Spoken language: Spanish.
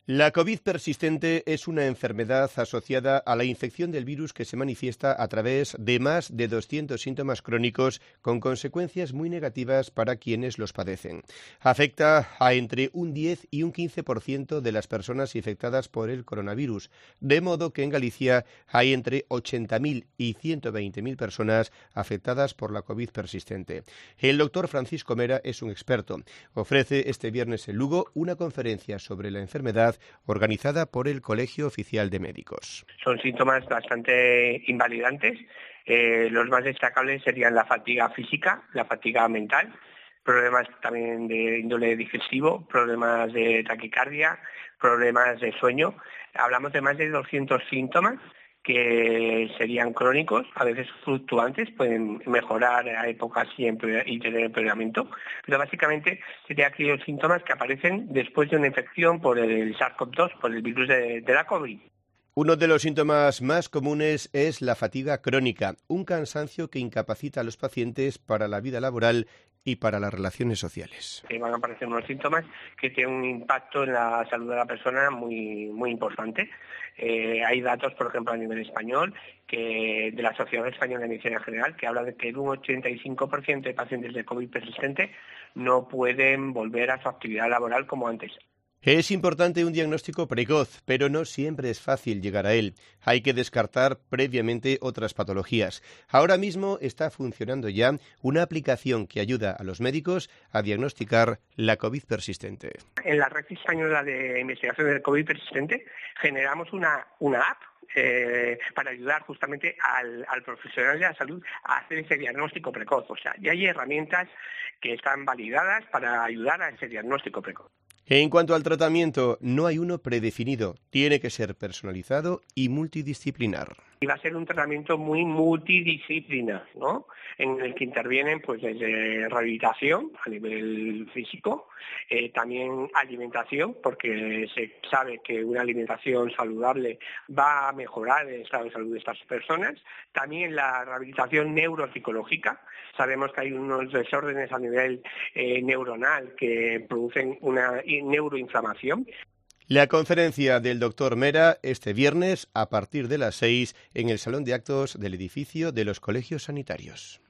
La COVID persistente es una enfermedad asociada a la infección del virus que se manifiesta a través de más de 200 síntomas crónicos con consecuencias muy negativas para quienes los padecen. Afecta a entre un 10 y un 15% de las personas infectadas por el coronavirus, de modo que en Galicia hay entre 80.000 y 120.000 personas afectadas por la COVID persistente. El doctor Francisco Mera es un experto. Ofrece este viernes en Lugo una conferencia sobre la enfermedad organizada por el Colegio Oficial de Médicos. Son síntomas bastante invalidantes. Los más destacables serían la fatiga física, la fatiga mental, problemas también de índole digestivo, problemas de taquicardia, problemas de sueño. Hablamos de más de 200 síntomas que serían crónicos, a veces fluctuantes, pueden mejorar a épocas y tener empeoramiento, pero básicamente serían aquellos síntomas que aparecen después de una infección por el SARS-CoV-2, por el virus de la COVID. Uno de los síntomas más comunes es la fatiga crónica, un cansancio que incapacita a los pacientes para la vida laboral y para las relaciones sociales. Van a aparecer unos síntomas que tienen un impacto en la salud de la persona muy importante. Hay datos, por ejemplo, a nivel español, que de la Sociedad Española de Medicina General, que habla de que un 85% de pacientes de COVID persistente no pueden volver a su actividad laboral como antes. Es importante un diagnóstico precoz, pero no siempre es fácil llegar a él. Hay que descartar previamente otras patologías. Ahora mismo está funcionando ya una aplicación que ayuda a los médicos a diagnosticar la COVID persistente. En la Red Española de Investigación del COVID persistente generamos una app para ayudar justamente al profesional de la salud a hacer ese diagnóstico precoz. O sea, ya hay herramientas que están validadas para ayudar a ese diagnóstico precoz. En cuanto al tratamiento, no hay uno predefinido. Tiene que ser personalizado y multidisciplinar. Y va a ser un tratamiento muy multidisciplinar, ¿no? En el que intervienen pues desde rehabilitación a nivel físico, también alimentación, porque se sabe que una alimentación saludable va a mejorar el estado de salud de estas personas, también la rehabilitación neuropsicológica. Sabemos que hay unos desórdenes a nivel neuronal que producen una neuroinflamación. La conferencia del doctor Mera este viernes a partir de las 6 en el Salón de Actos del edificio de los Colegios Sanitarios.